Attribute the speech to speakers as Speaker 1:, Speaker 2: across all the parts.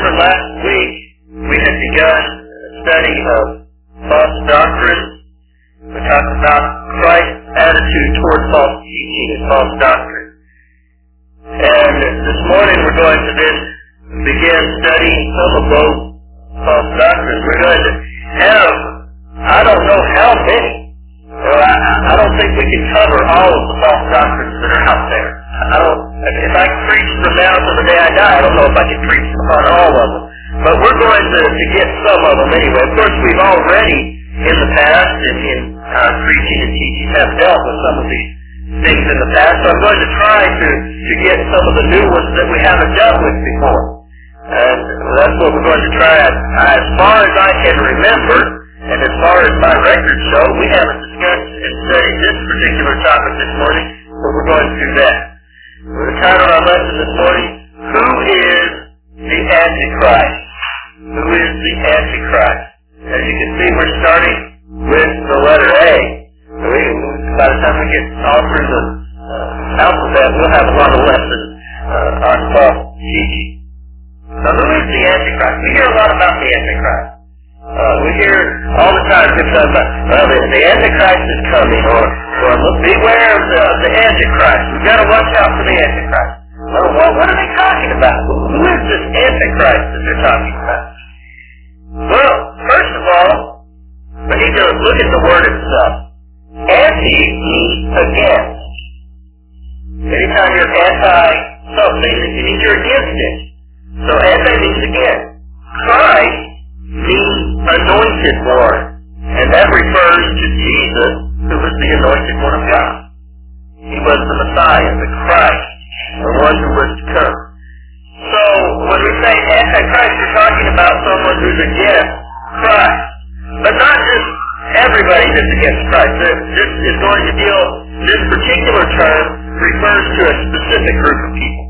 Speaker 1: remember last week we had begun a study of false doctrine. We talked about Christ's attitude toward false teaching and false doctrine. And this morning we're going to then begin studying some of those false doctrines. We're going to have, I don't know how many. I don't think we can cover all of the false doctrines that are out there. If I preach from now to the day I die, I don't know if I can preach upon all of them. But we're going to get some of them anyway. Of course, we've already, in the past, in preaching and teaching, have dealt with some of these things in the past. So I'm going to try to get some of the new ones that we haven't dealt with before. And that's what we're going to try. As far as I can remember, and as far as my records show, we haven't discussed and studied this particular topic this morning, but we're going to do that. The title of our lesson this morning, Who is the Antichrist? Who is the Antichrist? As you can see, we're starting with the letter A. By the time we get all through the alphabet, we'll have a lot of lessons on false teaching. So who is the Antichrist? We hear a lot about the Antichrist. We hear all the time people talk about, well, the Antichrist is coming, or beware of the Antichrist. We've got to watch out for the Antichrist. Well, what are they talking about? Who is this Antichrist that they're talking about? Well, first of all, we need to look at the word itself. Anti means against. Anytime you're anti-something, it means you're against it. So anti means against. Christ means anointed one. And that refers to Jesus, who was the anointed one of God. He was the Messiah, the Christ, the one who was to come. So when we say Antichrist, we're talking about someone who's against Christ. But not just everybody that's against Christ. This is going to deal, this particular term refers to a specific group of people.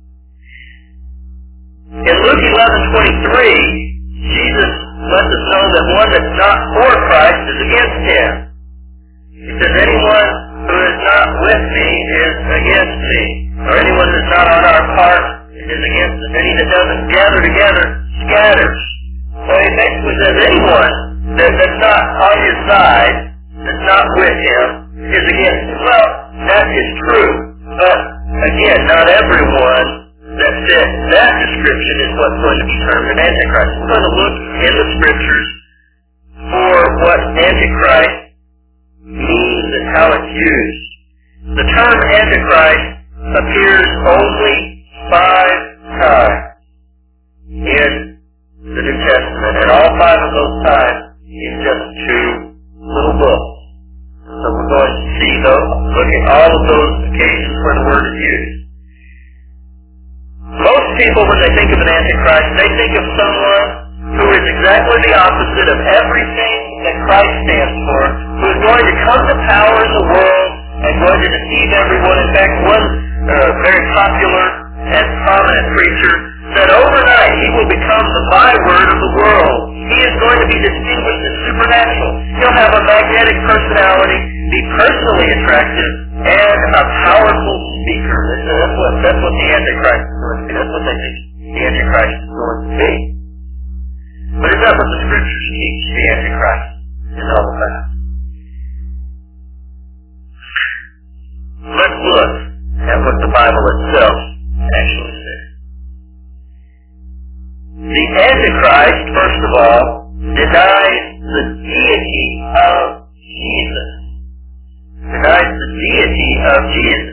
Speaker 1: In Luke 11:23, Jesus lets us know that one that's not for Christ is against him. He says, anyone who is not with me is against me. Or anyone who's not on our part is against us. Any that doesn't gather together scatters. So he basically says anyone that's not on his side, that's not with him, is against him. Well, that is true. But again, not everyone that fits that description is what's going to be termed an Antichrist. We're going to look in the Scriptures for what Antichrist means and how it's used. The term Antichrist appears only 5 times in the New Testament, and all 5 of those times in just 2 little books. So we're going to see those, look at all of those occasions where the word is used. Most people, when they think of an Antichrist, they think of someone who is exactly the opposite of everything that Christ stands for, who is going to come to power in the world and going to deceive everyone. In fact, one very popular and prominent preacher said overnight he will become the byword of the world. He is going to be distinguished as supernatural. He'll have a magnetic personality, be personally attractive, and a powerful speaker. That's what the Antichrist is going to be. That's what they think the Antichrist is going to be. But is that what the Scriptures teach the Antichrist is all about? Let's look at what the Bible itself actually says. The Antichrist, first of all, denies the deity of Jesus. Denies the deity of Jesus.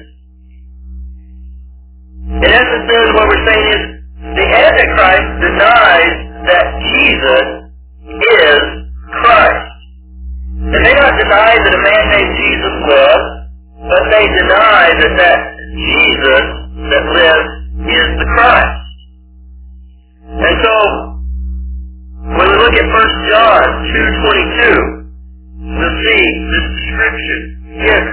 Speaker 1: In essence, then, what we're saying is the Antichrist denies that Jesus is Christ. They may not deny that a man named Jesus lived, but they deny that Jesus that lives is the Christ. And so, when we look at 1 John 2:22, we'll see this description given.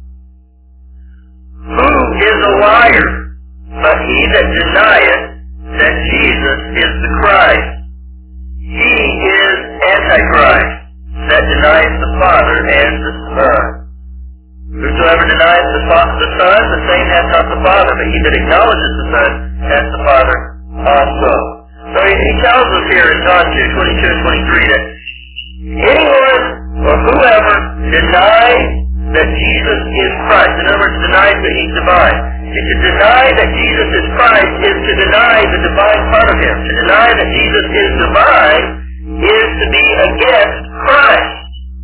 Speaker 1: Who is a liar, but he that denieth that Jesus is the Christ? He is Antichrist, that denies the Father and the Son. Whosoever denies the Son, the same hath not the Father, but he that acknowledges the Son hath the Father also. So he tells us here in John 2:22 and 23 that anyone or whoever denies that Jesus is Christ, in other words, denies that He's divine. And to deny that Jesus is Christ is to deny the divine part of Him. To deny that Jesus is divine is to be against Christ.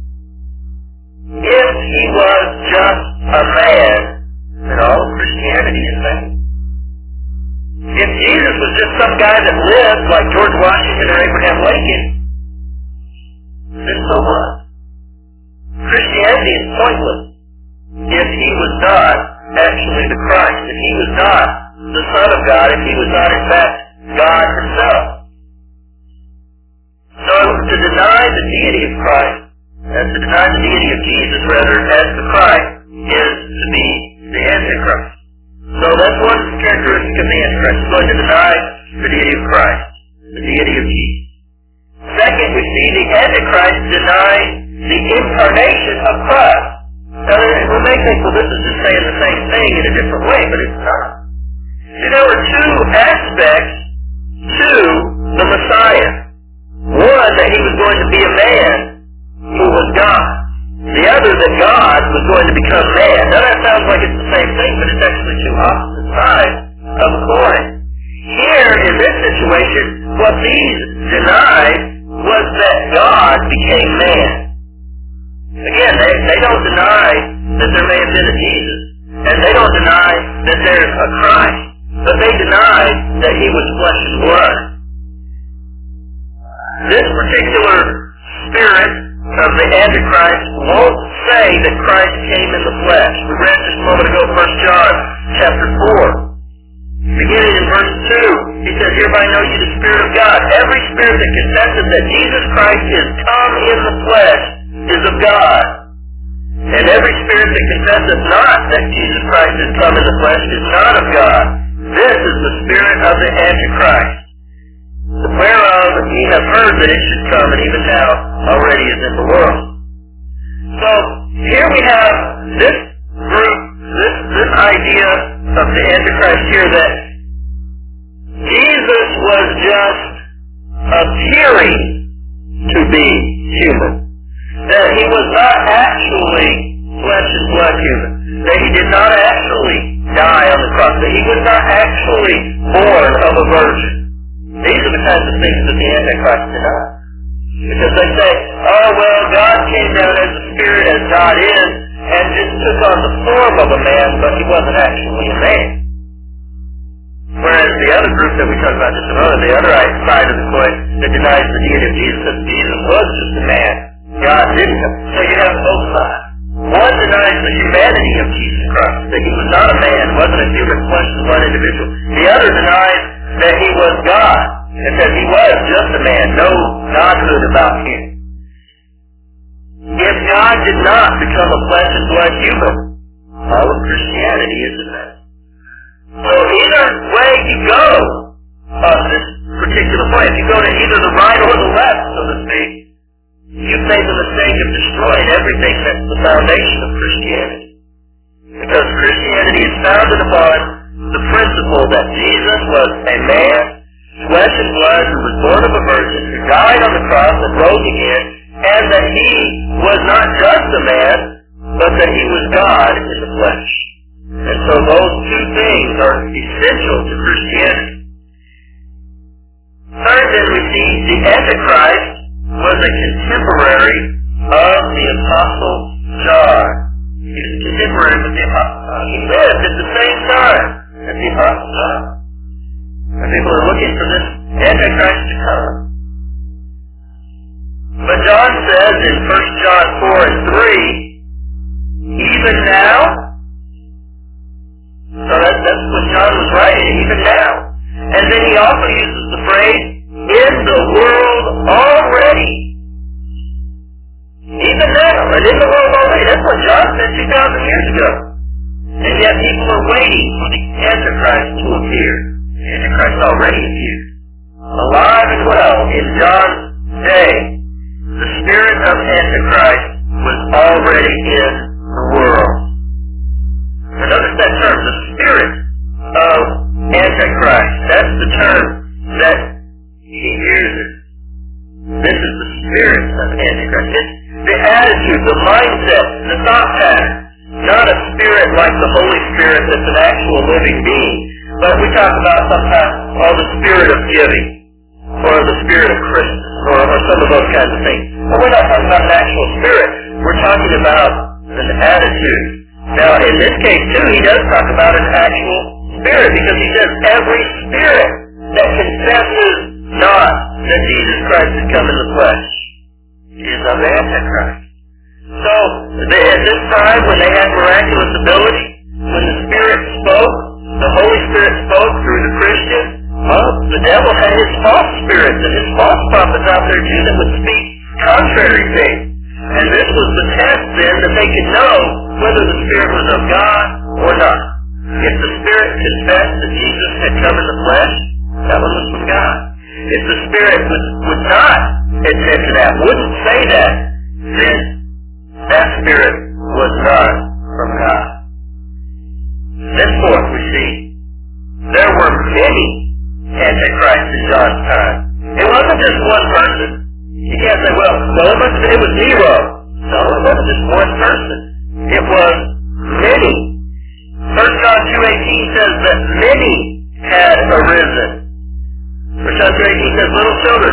Speaker 1: If He was just a man, then all of Christianity is vain. If Jesus was just some guy that lived like George Washington or Abraham Lincoln, then so what? Christianity is pointless if He was not actually the Christ, if He was not the Son of God, if He was not in fact God Himself. So to deny the deity of Christ, and to deny the deity of Jesus rather as the Christ, is to be the Antichrist. So that's one characteristic of the Antichrist. He's going to deny the deity of Christ, the deity of Jesus. Second, we see the Antichrist deny the incarnation of Christ. Now, we may think, well, this is just saying the same thing in a different way, but it's not. See, there were two aspects to the Messiah. One, that He was going to be a man who was God. The other, that God was going to become man. Now, that sounds like it's the same thing, but it's actually two opposite sides of a coin. Here, in this situation, what these denied was that God became man. Again, they don't deny that there may have been a Jesus, and they don't deny that there's a Christ, but they deny that He was flesh and blood. This particular spirit of the Antichrist won't say that Christ came in the flesh. We read just a moment ago 1 John chapter 4. Beginning in verse 2, he says, "Hereby know ye the Spirit of God. Every spirit that confesses that Jesus Christ is come in the flesh is of God. And every spirit that confesseth not that Jesus Christ is come in the flesh is not of God. This is the spirit of the Antichrist, whereof ye have heard that it should come, and even now already is in the world." So here we have this group, this idea of the Antichrist here, that Jesus was just appearing to be human. That He was not actually flesh and blood human. That He did not actually die on the cross. That He was not actually born of a virgin. These are the kinds of things that the Antichrist denies. Because they say, oh, well, God came down as a spirit, as God is, and just took on the form of a man, but He wasn't actually a man. Whereas the other group that we talked about just a moment, the other side of the coin that denies the deity of Jesus, that Jesus was just a man. God didn't. So you have both sides. One denies the humanity of Jesus Christ, that He was not a man, wasn't a human flesh and blood individual. The other denies that He was God, and says He was just a man, no godhood about Him. If God did not become a flesh and blood human, all of Christianity is a mess. So either way you go on this particular point, if you go to either the right or the left, so to speak, you've made the mistake of destroying everything that's the foundation of Christianity. Because Christianity is founded upon the principle that Jesus was a man, flesh and blood, who was born of a virgin, who died on the cross and rose again, and that He was not just a man, but that He was God in the flesh. And so those two things are essential to Christianity. Third, then, we see the Antichrist was a contemporary of the Apostle John. He was a contemporary with the Apostle John. He lived at the same time as the Apostle John. And people are looking for this Antichrist to come. But John says in 1 John 4 and 3, even now, so that's what John was writing, even now. And then he also uses the phrase, in the world already. Even now, and in the world already. That's what John said 2,000 years ago. And yet people are waiting for the Antichrist to appear. The Antichrist already appeared. Alive and well in John's day. The spirit of Antichrist was already in the world. Now notice that term, the spirit of Antichrist. That's the term that he Antichrist. It's the attitude, the mindset, the thought pattern. Not a spirit like the Holy Spirit that's an actual living being. But we talk about sometimes the spirit of giving, or the spirit of Christmas, or some of those kinds of things. But we're not talking about an actual spirit. We're talking about an attitude. Now, in this case, too, he does talk about an actual spirit, because he says every spirit that confesses not that Jesus Christ has come in the flesh is of the Antichrist. So, at this time, when they had miraculous ability, when the Spirit spoke, the Holy Spirit spoke through the Christian, the devil had his false spirits and his false prophets out there too that would speak contrary things. And this was the test then that they could know whether the Spirit was of God or not. If the Spirit confessed that Jesus had come in the flesh, that one was from God. If the Spirit would not admit to that, wouldn't say that, then that Spirit was not from God. Then fourth, we see, there were many Antichrists in John's time. It wasn't just one person. You can't say, well, it was Nero. No, it wasn't just one person. It was many. 1 John 2:18 says that many had arisen. 1 John 2:18 says, little children,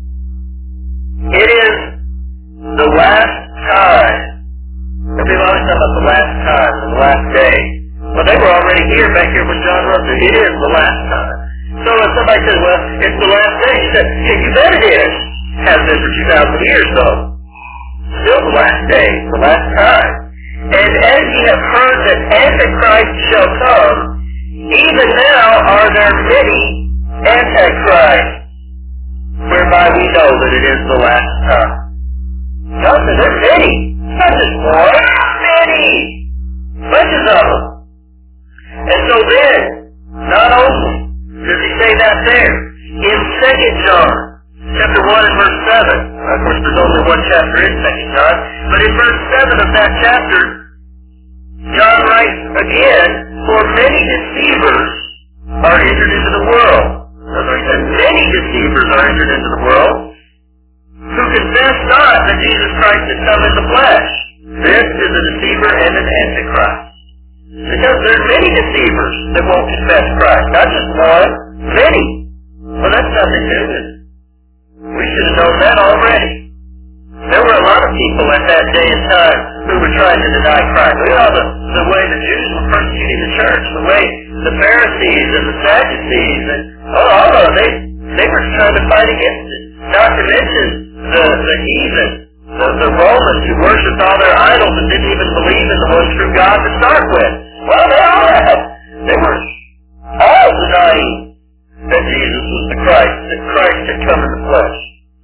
Speaker 1: it is the last time. People always talk about the last time, the last day. Well, they were already here, back here when John wrote it. It is the last time. So if somebody says, well, it's the last day, he said, yeah, you bet it is. Has been for 2,000 years, though. Still the last day, the last time. And as ye have heard that Antichrist shall come, even now are there many Antichrists, whereby we know that it is the last time. God said, there are many. Not just one. Many. Bunches of them. And so then, not only does he say that there, in 2 John, chapter 1 and verse 7, of course there's only one chapter in 2 John, but in verse 7 of that chapter, John writes again, for many deceivers are entered into the world. In other words, he said, many deceivers are entered into the world, who confess not that Jesus Christ has come in the flesh. This is a deceiver and an Antichrist. Because there are many deceivers that won't confess Christ. Not just one, many. Well, that's nothing new. We should have known that already. There were a lot of people at that day and time who were trying to deny Christ. Look at all the way the Jews were persecuting the church, the way the Pharisees and the Sadducees and all of them, they were trying to fight against it. Not to mention the heathen, the Romans who worshipped all their idols and didn't even believe in the one true God to start with. Well, they were all denying that Jesus was the Christ, that Christ had come in the flesh.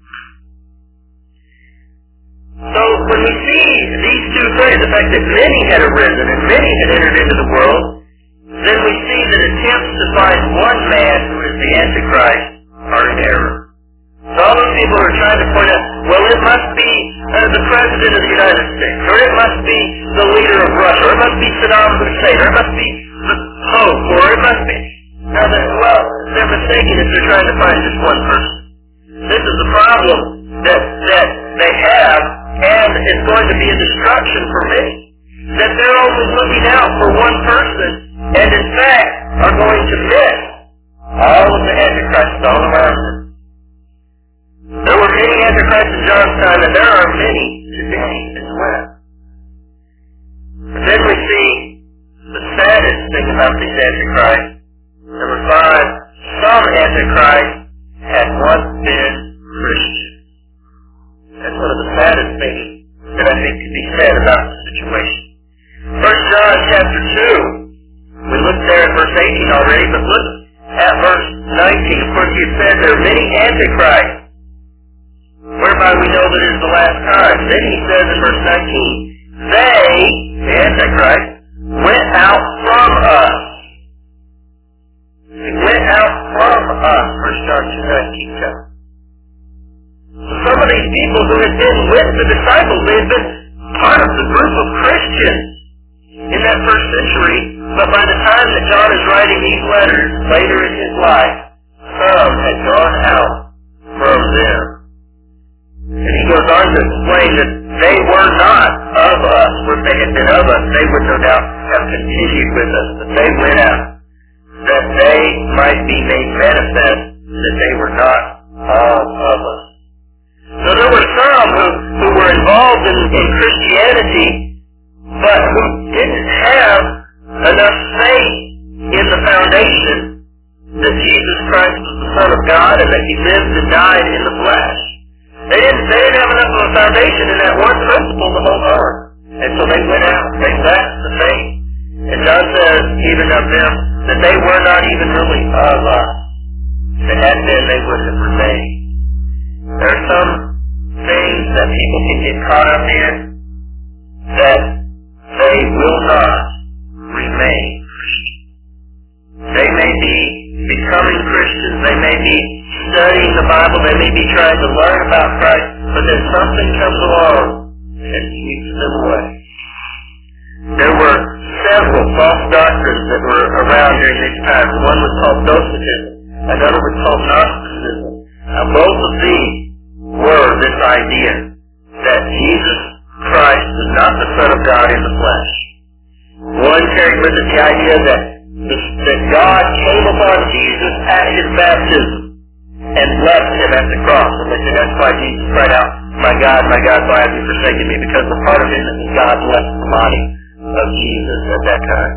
Speaker 1: So when we see these two things, the fact that many had arisen and many had entered into the world, then we see that attempts to find one man who is the Antichrist are in error. So all those people are trying to point out, well, it must be the President of the United States, or it must be the leader of Russia, or it must be Saddam Hussein, or it must be the Pope, or it must be... Now, they're mistaken if they're trying to find just one person. This is the problem that they have, and it's going to be a destruction for many. That they're always looking out for one person, and in fact are going to miss all of the Antichrists all around them. There were many Antichrists in John's time, and there are many today as well. But then we see the saddest thing about these Antichrists. Number 5, some Antichrists had once been Christians. That's one of the saddest things that I think could be said about the situation. 1 John chapter 2, we looked there at verse 18 already, but look at verse 19. Of course, he said there are many Antichrists, whereby we know that it is the last time. Then he says in verse 19, they, the Antichrist, went out from us. They went out from us, 1 John 2:19 tells. So some of these people who had been with the disciples, they had been part of the group of Christians in that first century, but by the time that John is writing these letters, later in his life, some had gone out from them. And he goes on to with us, but they went out, that they might be made manifest that they were not all of us. So there were some who were involved in Christianity, but who didn't have enough faith in the foundation that Jesus Christ was the Son of God and that He lived and died in the flesh. They didn't have enough of a foundation in that one principle to hold on. And so they went out, they left the faith. And John says, even of them, that they were not even really of us. If they had been, they would have remained. There are some things that people can get caught up in that they will not remain Christians. They may be becoming Christians, they may be studying the Bible, they may be trying to learn about Christ, but then something comes along and keeps them away. There were several false doctrines that were around during this time. One was called Docetism, another was called Gnosticism. Now both of these were this idea that Jesus Christ was not the Son of God in the flesh. One carried with it the idea that God came upon Jesus at His baptism and left Him at the cross. And they said that's why Jesus cried out, my God, why have you forsaken me? Because the part of Him that God left the body of Jesus at that time.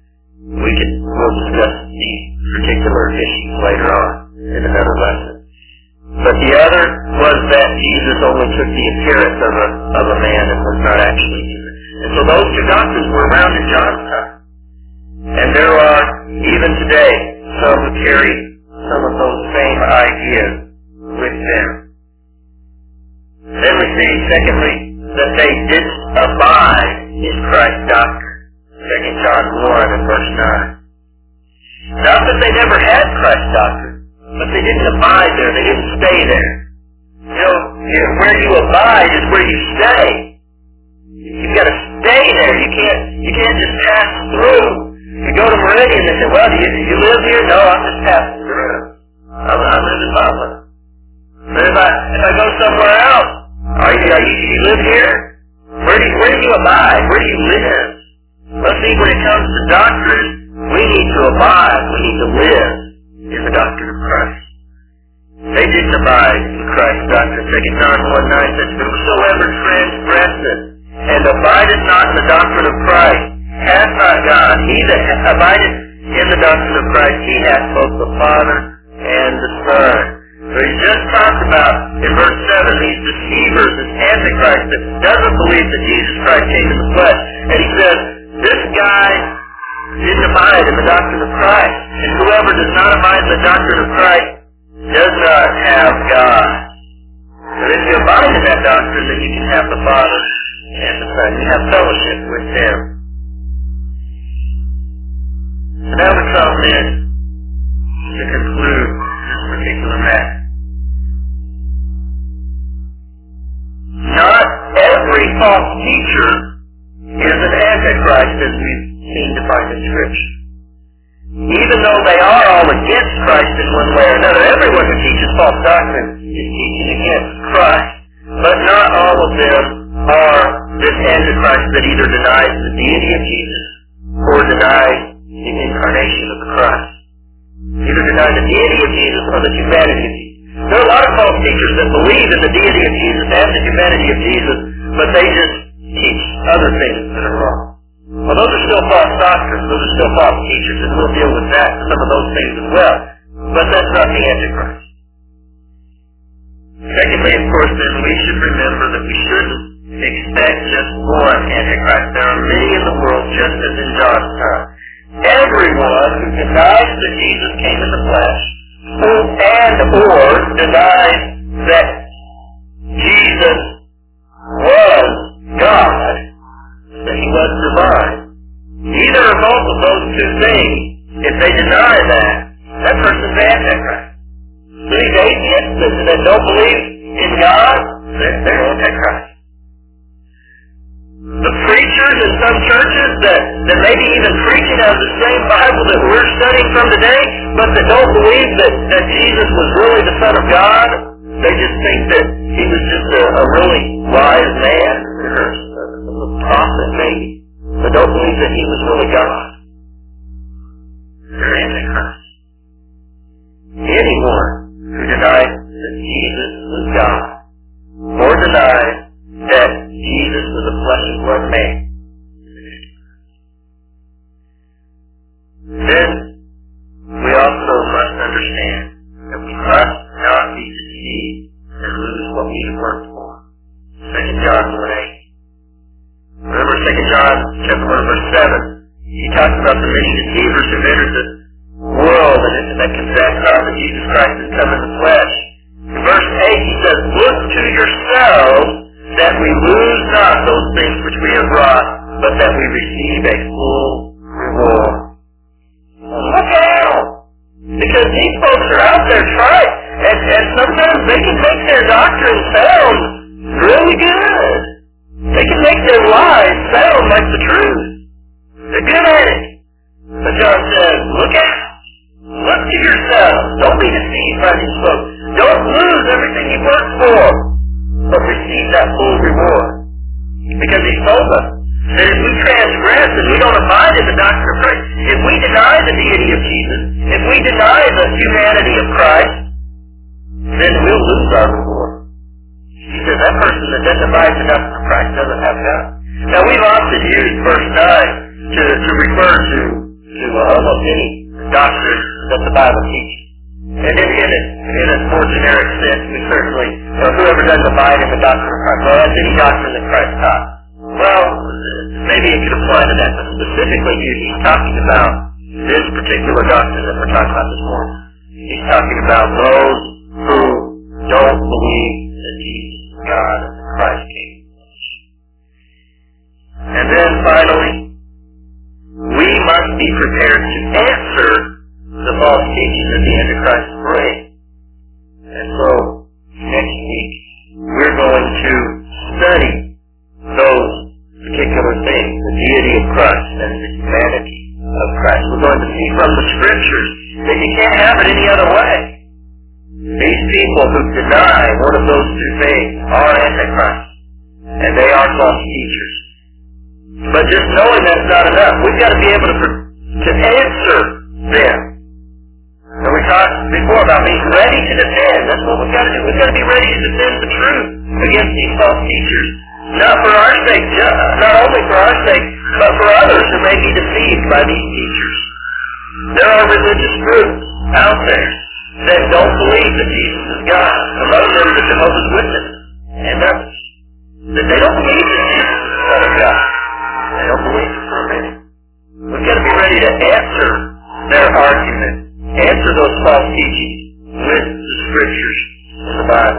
Speaker 1: We'll discuss these particular issues later on in another lesson. But the other was that Jesus only took the appearance of a man and was not actually human. And so those two doctrines were around in John's time. And there are, even today, some who carry some of those same ideas with them. Then we see, secondly, that they didn't abide in Christ's doctrine. 2 John 1 and verse 9. Not that they never had Christ's doctrine, but they didn't abide there. They didn't stay there. You know, where you abide is where you stay. You've got to stay there. You can't just pass through. You go to Meridian and say, well, do you live here? No, I'm just passing through. I live in Buffalo. But if I go somewhere else, you live here? Where do you abide? Where do you live? Well, see, when it comes to doctrine, we need to abide. We need to live in the doctrine of Christ. They didn't abide in Christ's doctrine. 2 John 1:9 says, whosoever transgresseth and abideth not in the doctrine of Christ hath not God. He that abideth in the doctrine of Christ, he hath both the Father and the Son. So he just talked about, in verse 7, these deceivers, this Antichrist that doesn't believe that Jesus Christ came in the flesh. And he says, this guy didn't abide in the doctrine of Christ. And whoever does not abide in the doctrine of Christ does not have God. But if you abide in that doctrine, then you can have the Father and the Son. You have fellowship with Him. So now we come then to conclude this particular matter. Not every false teacher is an Antichrist, as we've seen defined in Scripture. Even though they are all against Christ in one way or another, everyone who teaches false doctrine is teaching against Christ. But not all of them are this Antichrist that either denies the deity of Jesus or denies the incarnation of the Christ. Either deny the deity of Jesus or the humanity of Jesus. There are a lot of false teachers that believe in the deity of Jesus and the humanity of Jesus, but they just teach other things that are wrong. Well, those are still false doctrines. Those are still false teachers, and we'll deal with that, some of those things as well. But that's not the Antichrist. Secondly, of course, then we should remember that we shouldn't expect just one Antichrist. There are many in the world, just as in John's time. Everyone who denies that Jesus came in the flesh, or denies that Jesus was God, that He was divine. Either or both of those two things, if they deny that person's Antichrist. So these atheists that don't believe in God, they're Antichrist. The preachers in some churches that may be even preaching out of the same Bible that we're studying from today, but that don't believe that Jesus was really the Son of God, they just think that He was just a really wise man, or a prophet maybe, but don't believe that He was really God. Jesus was God, or denied that Jesus was a flesh and blood man. Then we also must understand that we must not be deceived and lose what we have worked for. 2 John 1:8. Remember 2 John chapter 1 verse 7. He talks about the many deceivers who entered the world and that confess not that Jesus Christ has come in the flesh. In verse 8 he says, look to yourselves that we lose not those things which we have wrought, but that we receive a full reward. Look out! Because these folks are out there trying, and sometimes they can make their doctrine sound really good. They can make their lies sound like the truth. They're good at it. But John says, look out. Look to yourselves. Don't be deceived by these folks. Don't lose everything you worked for, but receive that full reward. Because he told us that if we transgress and we don't abide in the doctrine of Christ, if we deny the deity of Jesus, if we deny the humanity of Christ, then we'll lose our reward. He says that person that doesn't abide in the doctrine of Christ doesn't have God. Now we've often used verse 9 to refer to almost any doctrine that the Bible teaches. And in a more generic sense, we certainly, whoever doesn't abide in the doctrine of Christ, well, that's any doctrine that Christ taught. Well, maybe it could apply to that, but specifically here, he's talking about this particular doctrine that we're talking about this morning. He's talking about those who don't believe that Jesus is God and that Christ came. And then finally, we must be prepared to answer the false teachings of the Antichrist parade. And so, next week, we're going to study those particular things, the deity of Christ and the humanity of Christ. We're going to see from the Scriptures that you can't have it any other way. These people who deny one of those two things are Antichrist, and they are false teachers. But just knowing that's not enough, we've got to be able to answer them. And we talked before about being ready to defend. That's what we've got to do. We've got to be ready to defend the truth against these false teachers. Not for our sake, not only for our sake, but for others who may be deceived by these teachers. There are religious groups out there that don't believe that Jesus is God. Among them, the Jehovah's Witnesses and others. That they don't believe that Jesus is the Son of God. They don't believe it for a minute. We've got to be ready to answer their argument, answer those false teachings with the Scriptures in the Bible.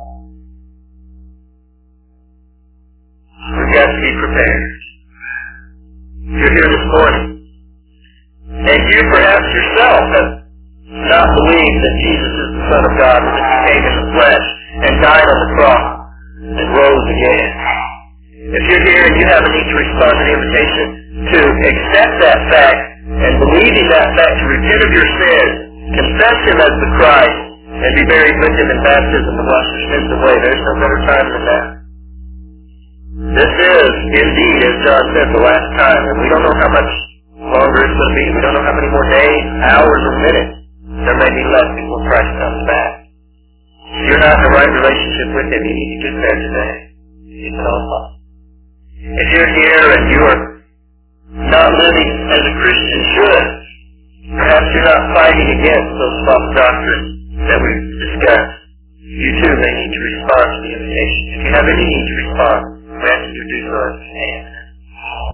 Speaker 1: We've got to be prepared. You're here this morning, and you perhaps yourself have not believed that Jesus is the Son of God, and that He came in the flesh and died on the cross and rose again. If you're here and you have a need to respond to the invitation to accept that fact and believing that fact, to repent of your sins, confess Him as the Christ, and be buried with Him in baptism to wash your sins away, there's no better time than that. This is, indeed, as John said, the last time, and we don't know how much longer it's going to be. We don't know how many more days, hours, or minutes there may be left before Christ comes back. If you're not in the right relationship with Him, you need to get there today. It's all possible. If you're here and you are not living as a Christian should, perhaps you're not fighting against those false doctrines that we've discussed, you too may need to respond to the invitation. If you have any need to respond, we ask you to do so as you can.